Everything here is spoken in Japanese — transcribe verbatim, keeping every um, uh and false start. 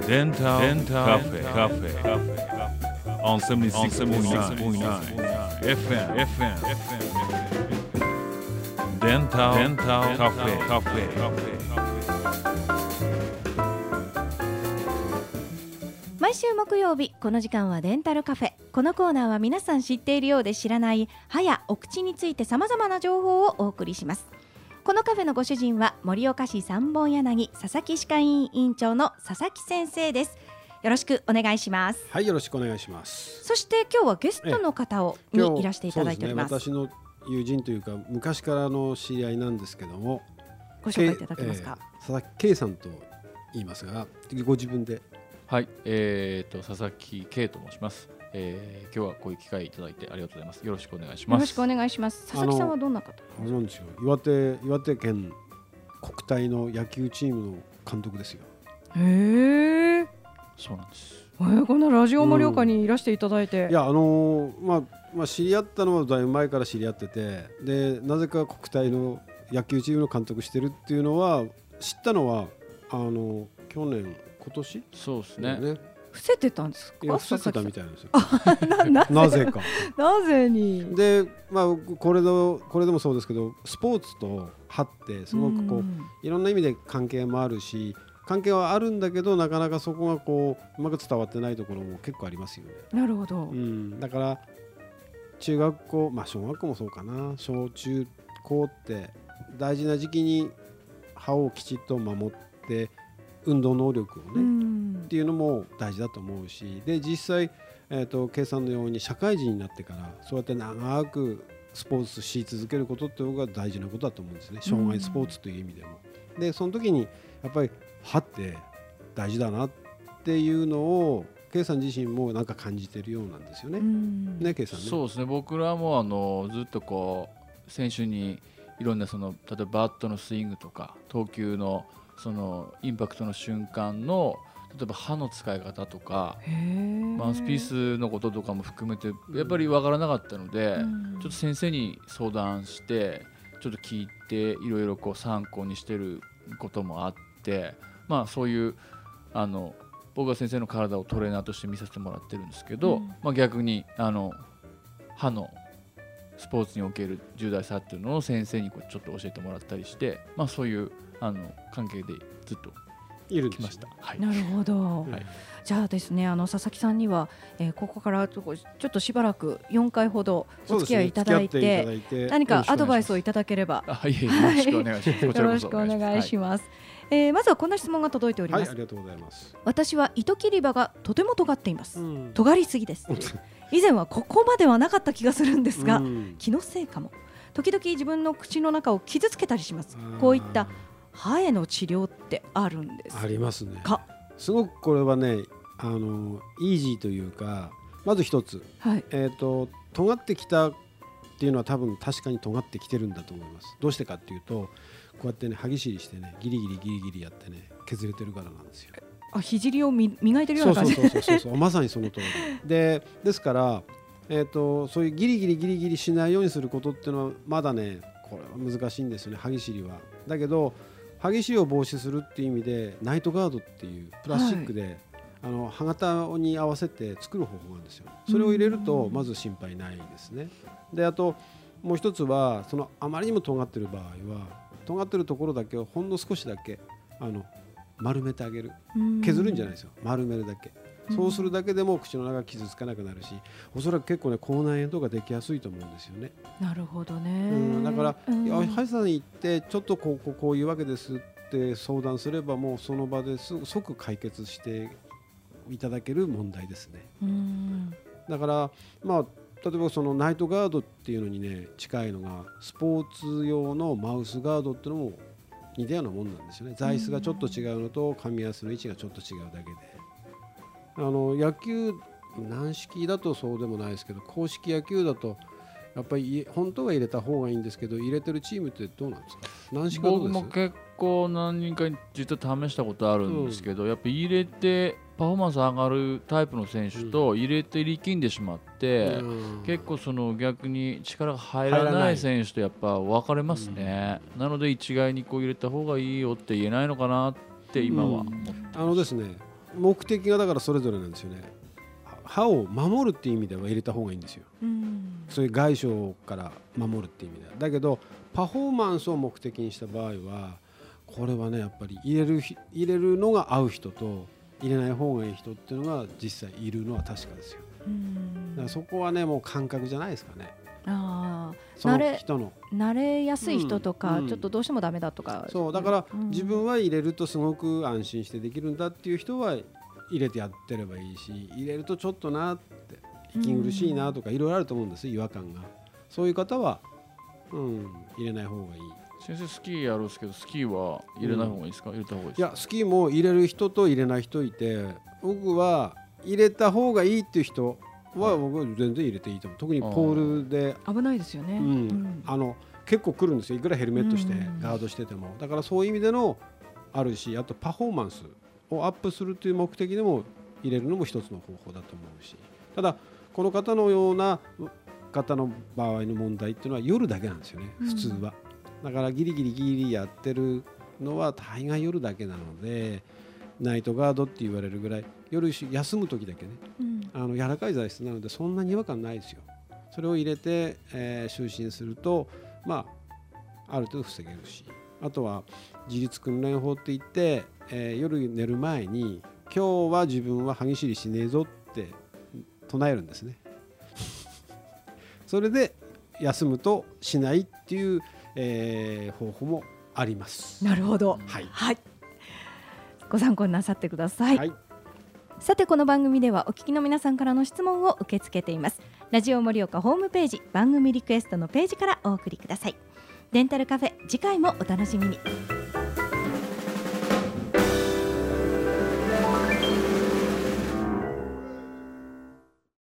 デンタルカフェカフェ on セブンティーシックポイントナイン エフエム エフエム デンタルカフェカフェ。 毎週木曜日この時間はデンタルカフェ。このコーナーは皆さん知っているようで知らない歯やお口についてさまざまな情報をお送りします。このカフェのご主人は盛岡市三本柳佐々木歯科医院院長の佐々木先生です。よろしくお願いします。 はい、よろしくお願いします。 そして今日はゲストの方をにいらしていただいております。 そうですね、私の友人というか昔からの知り合いなんですけども、 ご紹介いただけますか。 えー、佐々木圭さんと言いますが、ご自分で。 はい、えー、と佐々木圭と申します。えー、今日はこういう機会いただいてありがとうございます。よろしくお願いします。 よろしくお願いします。佐々木さんはどんな方？ あれなんですよ、岩手岩手県国体の野球チームの監督ですよ。 へえ、 そうなんです。 えー、こんなラジオ盛岡にいらしていただいて、 うん、いやあのー、まあまあ知り合ったのはだいぶ前から知り合ってて、でなぜか国体の野球チームの監督してるっていうのは知ったのはあの去年今年そうですね。ね伏せてたんですか？ いや伏せてたみたいなんですよ。 な, な, なぜか。 なぜに。 で、まあこれでこれでもそうですけど、スポーツと歯ってすごくこう、うん、いろんな意味で関係もあるし、関係はあるんだけどなかなかそこがこううまく伝わってないところも結構ありますよね。 なるほど。 うん、だから中学校、まあ小学校もそうかな、小中高って大事な時期に歯をきちっと守って運動能力をね、うん、っていうのも大事だと思うし、で実際、えーと、計算のように社会人になってからそうやって長くスポーツし続けることって僕は大事なことだと思うんですね。障害スポーツという意味でも。でその時にやっぱり歯って大事だなっていうのを計算自身もなんか感じてるようなんですよね。うん、ね、計算ね。 そうですね。僕らもあのずっとこう選手にいろんなその例えばバットのスイングとか投球のそのインパクトの瞬間の例えば歯の使い方とかマウスピースのこととかも含めてやっぱり分からなかったので、うん、ちょっと先生に相談してちょっと聞いていろいろこう参考にしてることもあって、まあそういうあの僕は先生の体をトレーナーとして見させてもらってるんですけど、うん、まあ、逆にあの歯のスポーツにおける重大さっていうのを先生にこうちょっと教えてもらったりして、まあ、そういうあの関係でずっといる来ました。はい、 なるほど、はい、じゃあですね、あの佐々木さんには、えー、ここからちょっとしばらくよんかいほどお付き合いいただい て, ね、いただいて何かアドバイスをいただければ。 あ、いえいえ、よろしくお願いします。 よろしくお願いします。はい、えー、まずはこんな質問が届いております。 はい、ありがとうございます。 私は糸切り歯がとても尖っています。うん、尖りすぎです以前はここまではなかった気がするんですが、うん、気のせいかも。時々自分の口の中を傷つけたりします。こういった歯への治療ってあるんですか？ ありますね。すごくこれはね、あのイージーというか、まず一つ、はい、えーと、尖ってきたっていうのは多分確かに尖ってきてるんだと思います。どうしてかっていうと、こうやってね歯ぎしりしてねギリギリギリギリやってね削れてるからなんですよ。 あ、肘をみ磨いてるような感じ。 そうそうそうそうまさにその通りで、ですから、えーと、そういうギリギリギリギリしないようにすることっていうのはまだね、これは難しいんですよね、歯ぎしりは。だけど歯ぎしりを防止するっていう意味でナイトガードっていうプラスチックで、はい、あの歯型に合わせて作る方法があるんですよ。それを入れるとまず心配ないですね。で、あともう一つは、そのあまりにも尖ってる場合は尖ってるところだけをほんの少しだけあの丸めてあげる。削るんじゃないですよ、丸めるだけ。そうするだけでも口の中が傷つかなくなるし、おそらく結構ね口内炎とかできやすいと思うんですよね。 なるほどね。 うん、だから、うん、歯医者さんに行ってちょっとこうこうこういうわけですって相談すれば、もうその場です即解決していただける問題ですね。うん、だからまあ例えばそのナイトガードっていうのにね近いのが、スポーツ用のマウスガードっていうのも似たようなもんなんですよね。材質がちょっと違うのと噛み合わせの位置がちょっと違うだけで、あの野球軟式だとそうでもないですけど、硬式野球だとやっぱり本当は入れた方がいいんですけど、入れてるチームってどうなんですか？軟式はどうです？ 僕も結構何人か実は試したことあるんですけど、うん、やっぱり入れてパフォーマンス上がるタイプの選手と入れて力んでしまって、うん、結構その逆に力が入らない選手とやっぱ分かれますね。うん、なので一概にこう入れた方がいいよって言えないのかなって今は思ってます。 うん、あのですね、 目的がだからそれぞれなんですよね。歯を守るっていう意味では入れた方がいいんですよ。 うんそういう害傷から守るっていう意味では。だけどパフォーマンスを目的にした場合はこれはねやっぱり入れる入れるのが合う人と入れない方がいい人っていうのが実際いるのは確かですよ。 うんだからそこはねもう感覚じゃないですかね。 あその慣れ人の慣れやすい人とか、 うんちょっとどうしてもダメだとか、 そうだからうん自分は入れるとすごく安心してできるんだっていう人は入れてやってればいいし、入れるとちょっとなって息苦しいなとかいろいろあると思うんです違和感が。そういう方は、うん、入れない方がいい。 先生スキーやるんですけどスキーは入れない方がいいですか、入れた方がいいですか。 いやスキーも入れる人と入れない人いて、僕は入れた方がいいっていう人は僕は全然入れていいと思う。特にポールで、 危ないですよね。 うんうんあの結構来るんですよ。いくらヘルメットしてうんガードしてても。だからそういう意味でのあるし、あとパフォーマンスをアップするという目的でも入れるのも一つの方法だと思うし、ただこの方のような方の場合の問題っていうのは夜だけなんですよね、普通は。だからギリギリギリやってるのは大概夜だけなので、ナイトガードって言われるぐらい夜休む時だけね、 うんあの柔らかい材質なのでそんなに違和感ないですよ。それを入れて、えー就寝すると、まあ、ある程度防げるし、あとは自律訓練法って言って、えー夜寝る前に今日は自分は歯ぎしりしねえぞって唱えるんですねそれで休むとしないっていう、えー方法もあります。 なるほど。 はい、 はい。ご参考になさってください。 はいさてこの番組ではお聞きの皆さんからの質問を受け付けています。ラジオ盛岡ホームページ番組リクエストのページからお送りください。デンタルカフェ、次回もお楽しみに。